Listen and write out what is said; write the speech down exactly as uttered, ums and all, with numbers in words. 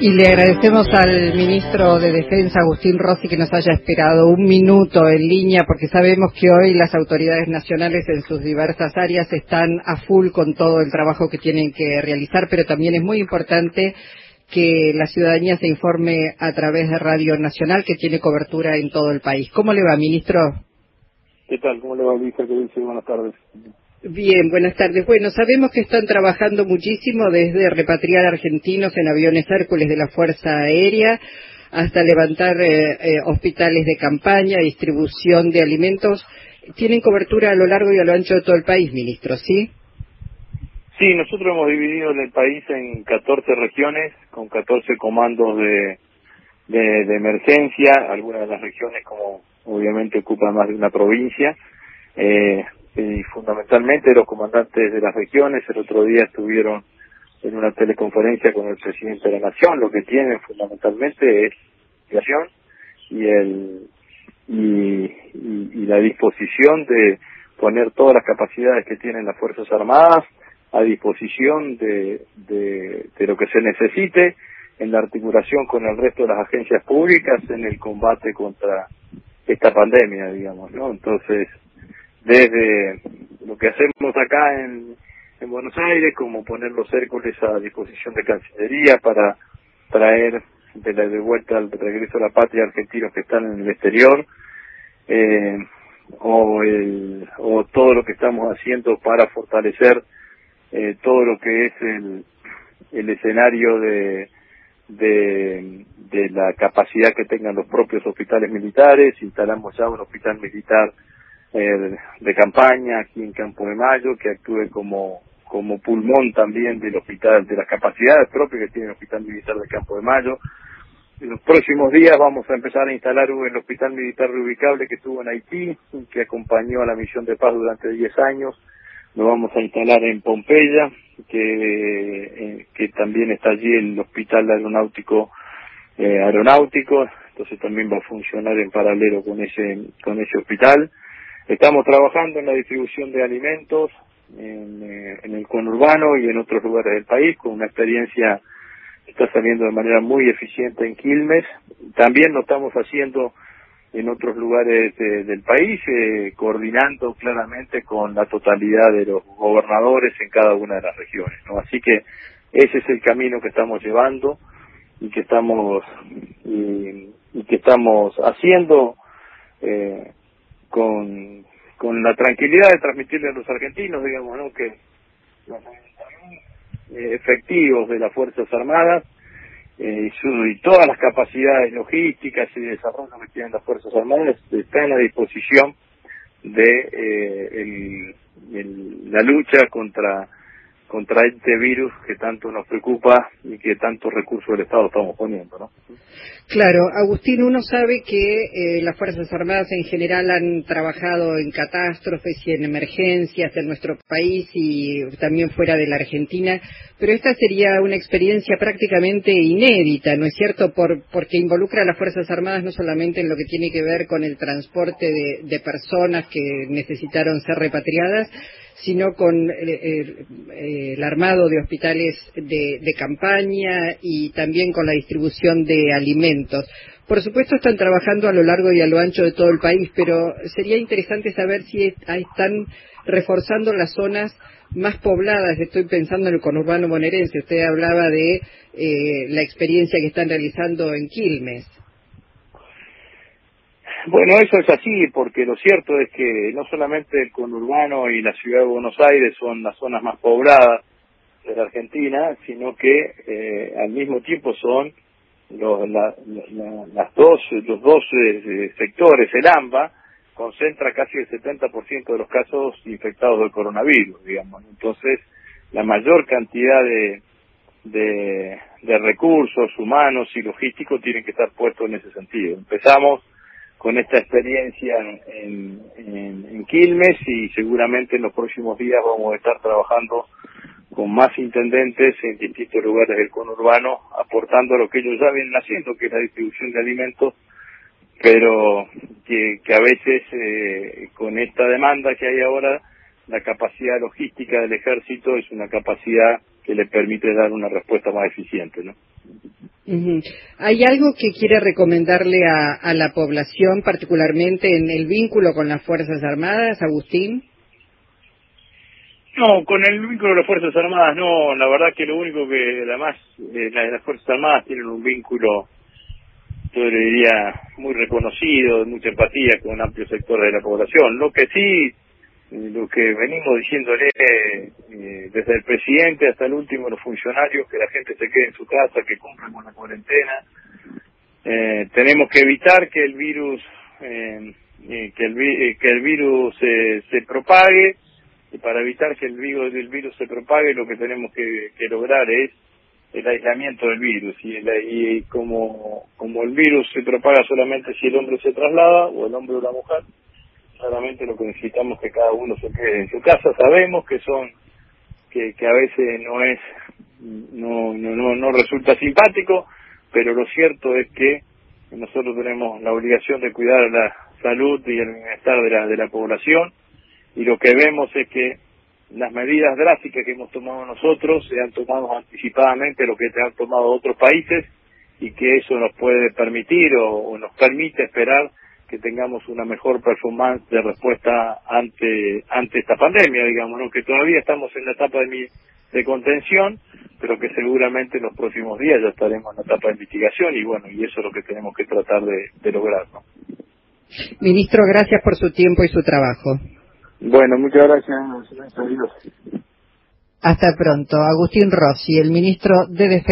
Y le agradecemos al ministro de Defensa, Agustín Rossi, que nos haya esperado un minuto en línea, porque sabemos que hoy las autoridades nacionales en sus diversas áreas están a full con todo el trabajo que tienen que realizar, pero también es muy importante que la ciudadanía se informe a través de Radio Nacional, que tiene cobertura en todo el país. ¿Cómo le va, ministro? ¿Qué tal? ¿Cómo le va, Luisa? ¿Qué dice? Buenas tardes. Bien, buenas tardes. Bueno, sabemos que están trabajando muchísimo desde repatriar argentinos en aviones Hércules de la Fuerza Aérea hasta levantar eh, eh, hospitales de campaña, distribución de alimentos. Tienen cobertura a lo largo y a lo ancho de todo el país, ministro, ¿sí? Sí, nosotros hemos dividido el país en catorce regiones, con catorce comandos de, de, de emergencia. Algunas de las regiones, como obviamente ocupan más de una provincia, eh, y fundamentalmente los comandantes de las regiones el otro día estuvieron en una teleconferencia con el presidente de la Nación. Lo que tienen fundamentalmente es la nación y el y, y, y la disposición de poner todas las capacidades que tienen las Fuerzas Armadas a disposición de, de, de lo que se necesite en la articulación con el resto de las agencias públicas en el combate contra esta pandemia, digamos, ¿no? Entonces, desde lo que hacemos acá en, en Buenos Aires, como poner los Hércules a disposición de Cancillería para traer de la de vuelta al regreso a la patria argentinos que están en el exterior, eh, o, el, o todo lo que estamos haciendo para fortalecer eh, todo lo que es el, el escenario de, de, de la capacidad que tengan los propios hospitales militares. Instalamos ya un hospital militar Eh, de campaña aquí en Campo de Mayo, que actúe como como pulmón también del hospital, de las capacidades propias que tiene el Hospital Militar de Campo de Mayo. En los próximos días vamos a empezar a instalar el Hospital Militar Reubicable que estuvo en Haití, que acompañó a la misión de paz durante diez años. Lo vamos a instalar en Pompeya, que eh, que también está allí el Hospital Aeronáutico eh, aeronáutico, entonces también va a funcionar en paralelo con ese con ese hospital. Estamos trabajando en la distribución de alimentos en, eh, en el conurbano y en otros lugares del país, con una experiencia que está saliendo de manera muy eficiente en Quilmes. También lo estamos haciendo en otros lugares de, del país, eh, coordinando claramente con la totalidad de los gobernadores en cada una de las regiones, ¿no? Así que ese es el camino que estamos llevando y que estamos y, y que estamos haciendo eh, con con la tranquilidad de transmitirle a los argentinos, digamos, ¿no?, que los eh, efectivos de las Fuerzas Armadas eh, y, su, y todas las capacidades logísticas y de desarrollo que tienen las Fuerzas Armadas están a disposición de eh, el, el, la lucha contra contra este virus que tanto nos preocupa y que tantos recursos del Estado estamos poniendo, ¿no? Claro, Agustín, uno sabe que eh, las Fuerzas Armadas en general han trabajado en catástrofes y en emergencias en nuestro país y también fuera de la Argentina, pero esta sería una experiencia prácticamente inédita, ¿no es cierto?, Por, porque involucra a las Fuerzas Armadas no solamente en lo que tiene que ver con el transporte de, de personas que necesitaron ser repatriadas, sino con eh, eh, el armado de hospitales de, de campaña y también con la distribución de alimentos. Por supuesto están trabajando a lo largo y a lo ancho de todo el país, pero sería interesante saber si están reforzando las zonas más pobladas. Estoy pensando en el conurbano bonaerense. Usted hablaba de eh, la experiencia que están realizando en Quilmes. Bueno, eso es así, porque lo cierto es que no solamente el conurbano y la ciudad de Buenos Aires son las zonas más pobladas de la Argentina, sino que eh, al mismo tiempo son los, la, la, las dos, los dos eh, sectores. El AMBA concentra casi el setenta por ciento de los casos infectados del coronavirus, digamos. Entonces, la mayor cantidad de, de, de recursos humanos y logísticos tienen que estar puestos en ese sentido. Empezamos con esta experiencia en, en, en Quilmes y seguramente en los próximos días vamos a estar trabajando con más intendentes en distintos lugares del conurbano, aportando lo que ellos ya vienen haciendo, que es la distribución de alimentos, pero que, que a veces eh, con esta demanda que hay ahora, la capacidad logística del ejército es una capacidad que le permite dar una respuesta más eficiente, ¿no? Uh-huh. ¿Hay algo que quiere recomendarle a, a la población, particularmente en el vínculo con las Fuerzas Armadas, Agustín? No, con el vínculo de las Fuerzas Armadas no, la verdad que lo único que además eh, las, las Fuerzas Armadas tienen un vínculo, yo le diría, muy reconocido, de mucha empatía con un amplio sector de la población. Lo que sí, lo que venimos diciéndole eh, desde el presidente hasta el último de los funcionarios, que la gente se quede en su casa, que cumplan con la cuarentena. Eh, tenemos que evitar que el virus eh, eh, que el vi- eh, que el virus eh, se propague, y para evitar que el virus el virus se propague lo que tenemos que, que lograr es el aislamiento del virus, y, el, y como como el virus se propaga solamente si el hombre se traslada, o el hombre o la mujer, claramente lo que necesitamos es que cada uno se quede en su casa. Sabemos que son que, que a veces no es no, no no no resulta simpático, pero lo cierto es que nosotros tenemos la obligación de cuidar la salud y el bienestar de la de la población, y lo que vemos es que las medidas drásticas que hemos tomado nosotros se han tomado anticipadamente lo que se han tomado otros países, y que eso nos puede permitir o, o nos permite esperar que tengamos una mejor performance de respuesta ante ante esta pandemia, digamos, ¿no? Que todavía estamos en la etapa de, mi, de contención, pero que seguramente en los próximos días ya estaremos en la etapa de mitigación, y bueno, y eso es lo que tenemos que tratar de, de lograr, ¿no? Ministro, gracias por su tiempo y su trabajo. Bueno, muchas gracias. Adiós. Hasta pronto. Agustín Rossi, el ministro de Defensa.